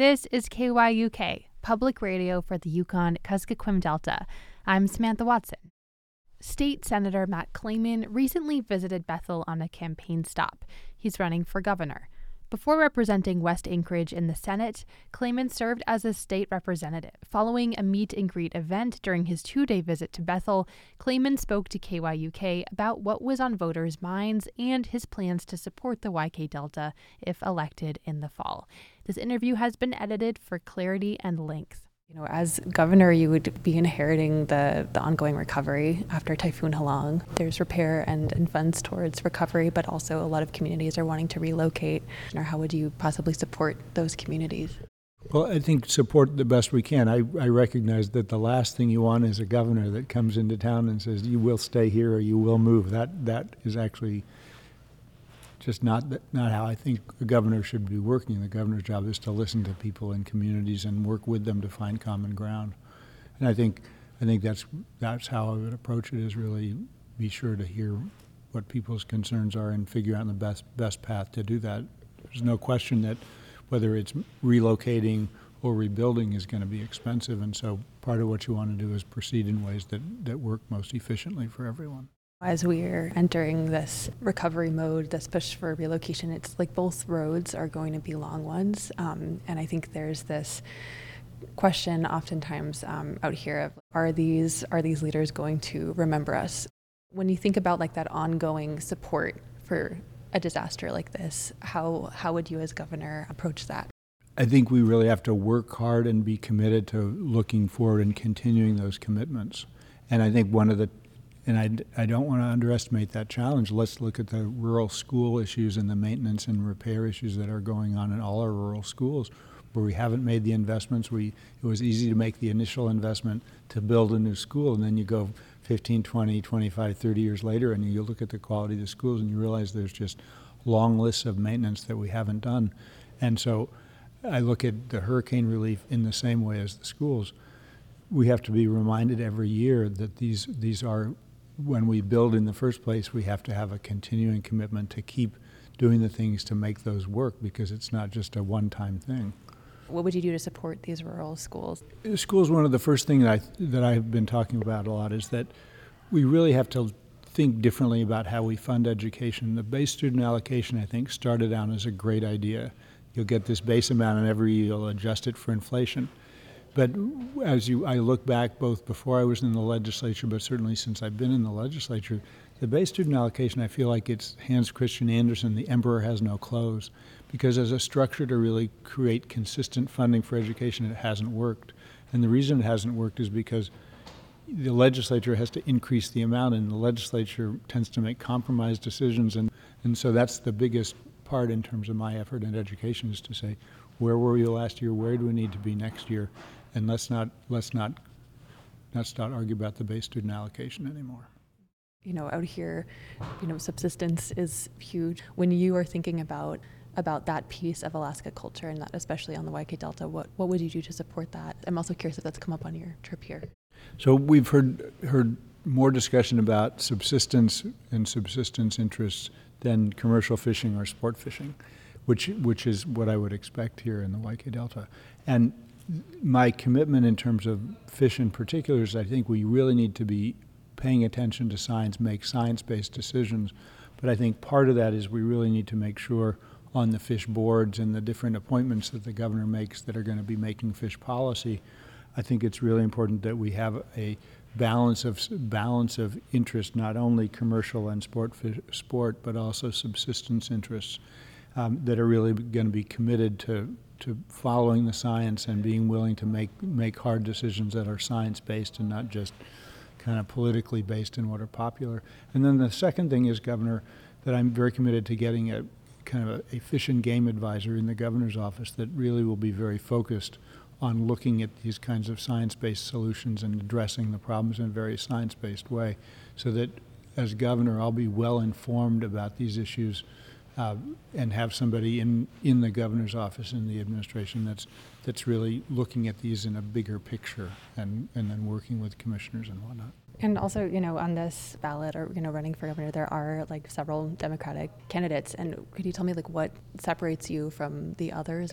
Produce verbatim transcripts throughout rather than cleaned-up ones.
This is K Y U K, public radio for the Yukon-Kuskokwim Delta. I'm Samantha Watson. State Senator Matt Claman recently visited Bethel on a campaign stop. He's running for governor. Before representing West Anchorage in the Senate, Claman served as a state representative. Following a meet-and-greet event during his two-day visit to Bethel, Claman spoke to K Y U K about what was on voters' minds and his plans to support the Y K Delta if elected in the fall. This interview has been edited for clarity and length. You know, as governor, you would be inheriting the, the ongoing recovery after Typhoon Halong. There's repair and, and funds towards recovery, but also a lot of communities are wanting to relocate. Or how would you possibly support those communities? Well, I think support the best we can. I, I recognize that the last thing you want is a governor that comes into town and says, you will stay here or you will move. That That is actually just not not how I think a governor should be working. The governor's job is to listen to people in communities and work with them to find common ground. And I think I think that's that's how I would approach it, is really be sure to hear what people's concerns are and figure out the best best path to do that. There's no question that whether it's relocating or rebuilding is going to be expensive, and so part of what you want to do is proceed in ways that, that work most efficiently for everyone. As we're entering this recovery mode, this push for relocation, it's like both roads are going to be long ones. Um, and I think there's this question oftentimes um, out here of, are these are these leaders going to remember us? When you think about like that ongoing support for a disaster like this, how how would you as governor approach that? I think we really have to work hard and be committed to looking forward and continuing those commitments. And I think one of the And I, I don't want to underestimate that challenge. Let's look at the rural school issues and the maintenance and repair issues that are going on in all our rural schools where we haven't made the investments. We It was easy to make the initial investment to build a new school, and then you go fifteen, twenty, twenty-five, thirty years later and you look at the quality of the schools and you realize there's just long lists of maintenance that we haven't done. And so I look at the hurricane relief in the same way as the schools. We have to be reminded every year that these these are, when we build in the first place, we have to have a continuing commitment to keep doing the things to make those work, because it's not just a one-time thing. What would you do to support these rural schools? Schools, one of the first things that, I, that I've been talking about a lot is that we really have to think differently about how we fund education. The base student allocation, I think, started out as a great idea. You'll get this base amount and every year you'll adjust it for inflation. But as you, I look back, both before I was in the legislature, but certainly since I've been in the legislature, the base student allocation, I feel like it's Hans Christian Andersen, the emperor has no clothes. Because as a structure to really create consistent funding for education, it hasn't worked. And the reason it hasn't worked is because the legislature has to increase the amount, and the legislature tends to make compromise decisions. And, and so that's the biggest part in terms of my effort in education, is to say, where were we last year? Where do we need to be next year? And let's not let's not let's not argue about the base student allocation anymore. You know, out here, you know, subsistence is huge. When you are thinking about about that piece of Alaska culture, and that especially on the Y K Delta, what what would you do to support that? I'm also curious if that's come up on your trip here. So we've heard heard more discussion about subsistence and subsistence interests than commercial fishing or sport fishing, which which is what I would expect here in the Y K Delta. And my commitment in terms of fish in particular is I think we really need to be paying attention to science, make science-based decisions. But I think part of that is we really need to make sure on the fish boards and the different appointments that the governor makes that are going to be making fish policy, I think it's really important that we have a balance of balance of interest, not only commercial and sport fish, sport, but also subsistence interests um, that are really going to be committed to to following the science and being willing to make make hard decisions that are science-based and not just kind of politically based in what are popular. And then the second thing is, Governor, that I'm very committed to getting a kind of a, a fish and game advisor in the governor's office that really will be very focused on looking at these kinds of science-based solutions and addressing the problems in a very science-based way, so that as governor I'll be well informed about these issues uh, and have somebody in, in the governor's office, in the administration, that's that's really looking at these in a bigger picture and, and then working with commissioners and whatnot. And also, you know, on this ballot, or, you know, running for governor, there are like several Democratic candidates. And could you tell me like what separates you from the others?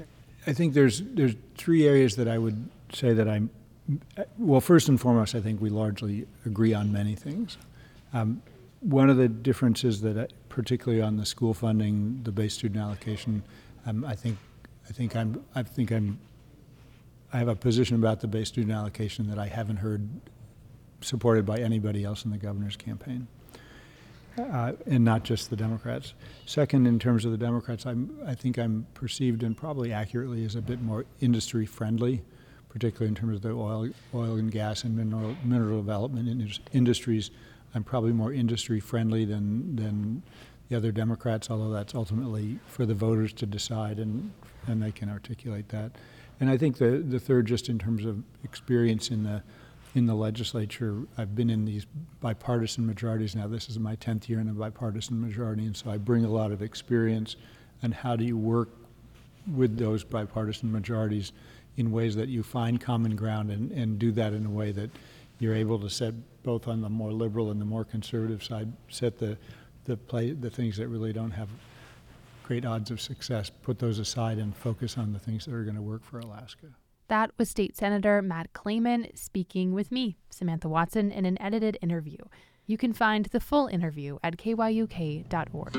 I think there's there's three areas that I would say that I'm, well, first and foremost, I think we largely agree on many things. Um, one of the differences that, I, particularly on the school funding, the base student allocation, um, I think, I think I'm, I think I'm, I have a position about the base student allocation that I haven't heard supported by anybody else in the governor's campaign. Uh, and not just the Democrats. Second, in terms of the Democrats, I'm, I think I'm perceived, and probably accurately, as a bit more industry friendly, particularly in terms of the oil, oil and gas and mineral, mineral development in industries. I'm probably more industry friendly than than the other Democrats, although that's ultimately for the voters to decide, and and they can articulate that. And I think the the third, just in terms of experience in the in the legislature, I've been in these bipartisan majorities now. This is my tenth year in a bipartisan majority, and so I bring a lot of experience on how do you work with those bipartisan majorities in ways that you find common ground, and, and do that in a way that you're able to set, both on the more liberal and the more conservative side, set the the play the things that really don't have great odds of success, put those aside and focus on the things that are going to work for Alaska. That was State Senator Matt Clayman speaking with me, Samantha Watson, in an edited interview. You can find the full interview at K Y U K dot org.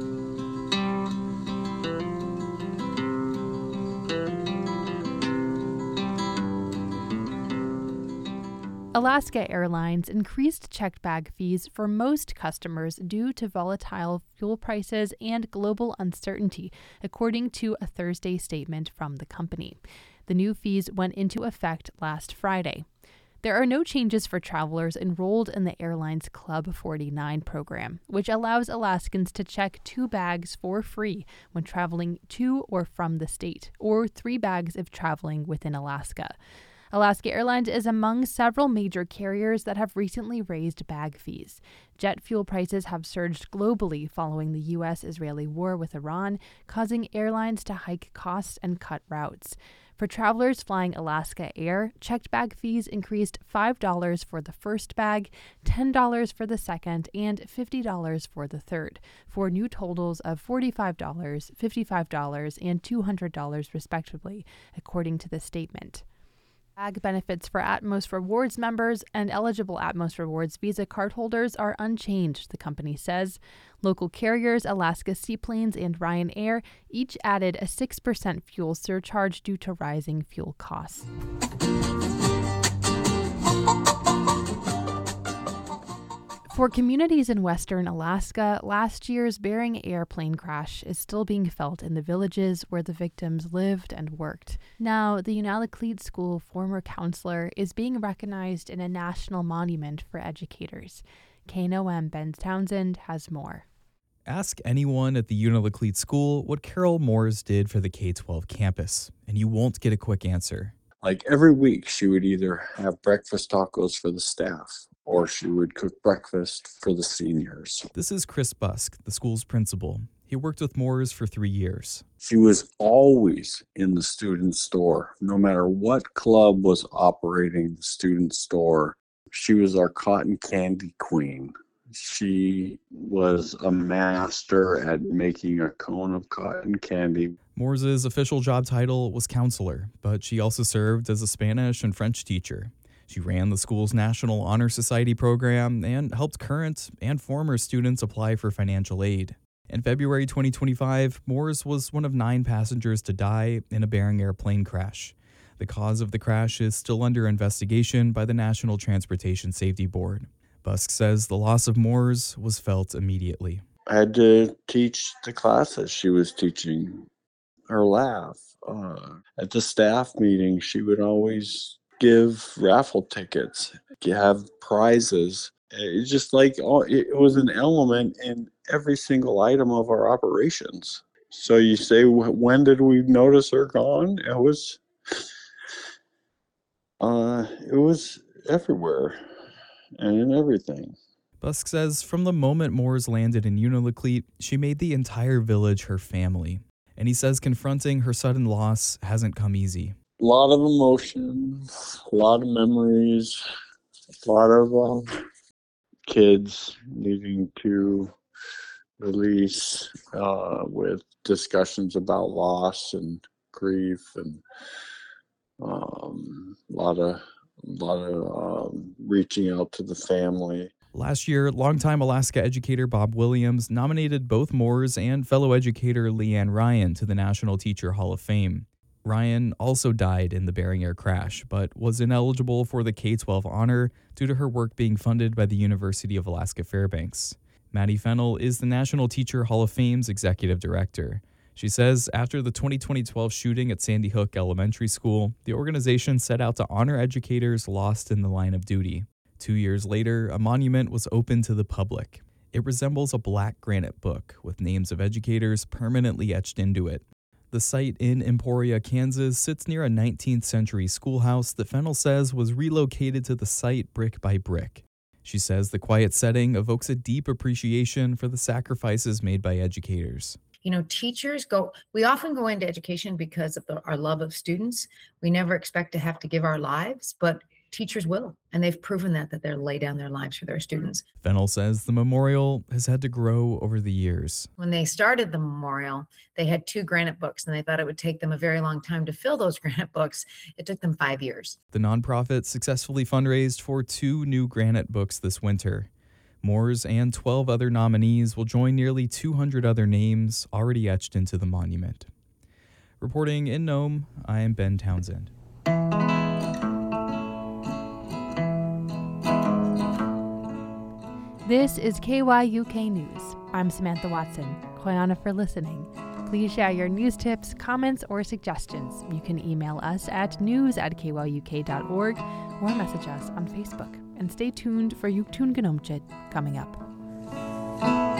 Alaska Airlines increased checked bag fees for most customers due to volatile fuel prices and global uncertainty, according to a Thursday statement from the company. The new fees went into effect last Friday. There are no changes for travelers enrolled in the airline's Club forty-nine program, which allows Alaskans to check two bags for free when traveling to or from the state, or three bags if traveling within Alaska. Alaska Airlines is among several major carriers that have recently raised bag fees. Jet fuel prices have surged globally following the U S Israeli war with Iran, causing airlines to hike costs and cut routes. For travelers flying Alaska Air, checked bag fees increased five dollars for the first bag, ten dollars for the second, and fifty dollars for the third, for new totals of forty-five dollars, fifty-five dollars, and two hundred dollars respectively, according to the statement. Bag benefits for Atmos Rewards members and eligible Atmos Rewards Visa cardholders are unchanged, the company says. Local carriers Alaska Seaplanes and Ryanair each added a six percent fuel surcharge due to rising fuel costs. For communities in western Alaska, last year's Bering airplane crash is still being felt in the villages where the victims lived and worked. Now, the Unalakleet School former counselor is being recognized in a national monument for educators. K N O M Ben Townsend has more. Ask anyone at the Unalakleet School what Carol Moores did for the K twelve campus, and you won't get a quick answer. Like every week, she would either have breakfast tacos for the staff, or she would cook breakfast for the seniors. This is Chris Busk, the school's principal. He worked with Moores for three years. She was always in the student store. No matter what club was operating the student store, she was our cotton candy queen. She was a master at making a cone of cotton candy. Moore's official job title was counselor, but she also served as a Spanish and French teacher. She ran the school's National Honor Society program and helped current and former students apply for financial aid. In February twenty twenty-five, Moores was one of nine passengers to die in a Bering airplane crash. The cause of the crash is still under investigation by the National Transportation Safety Board. Busk says the loss of Moores was felt immediately. I had to teach the classes she was teaching. Her laugh. Uh, at the staff meeting, she would always give raffle tickets, have prizes. It's just like oh, it was an element in every single item of our operations. So you say, when did we notice her gone? It was, uh, it was everywhere and in everything. Busk says from the moment Moores landed in Unalakleet, she made the entire village her family. And he says confronting her sudden loss hasn't come easy. A lot of emotions, a lot of memories, a lot of uh, kids needing to release uh, with discussions about loss and grief and um, a lot of, a lot of um, reaching out to the family. Last year, longtime Alaska educator Bob Williams nominated both Moores and fellow educator Leanne Ryan to the National Teacher Hall of Fame. Ryan also died in the Bering Air crash, but was ineligible for the K twelve honor due to her work being funded by the University of Alaska Fairbanks. Maddie Fennell is the National Teacher Hall of Fame's executive director. She says after the twenty twelve shooting at Sandy Hook Elementary School, the organization set out to honor educators lost in the line of duty. Two years later, a monument was opened to the public. It resembles a black granite book with names of educators permanently etched into it. The site in Emporia, Kansas sits near a nineteenth century schoolhouse that Fennell says was relocated to the site brick by brick. She says the quiet setting evokes a deep appreciation for the sacrifices made by educators. You know, teachers go, we often go into education because of the, our love of students. We never expect to have to give our lives, but teachers will, and they've proven that, that they'll lay down their lives for their students. Fennell says the memorial has had to grow over the years. When they started the memorial, they had two granite books, and they thought it would take them a very long time to fill those granite books. It took them five years. The nonprofit successfully fundraised for two new granite books this winter. Moores and twelve other nominees will join nearly two hundred other names already etched into the monument. Reporting in Nome, I am Ben Townsend. This is K Y U K News. I'm Samantha Watson. Koyana for listening. Please share your news tips, comments, or suggestions. You can email us at news at k y u k dot org or message us on Facebook. And stay tuned for Yuktun Ganomchit coming up.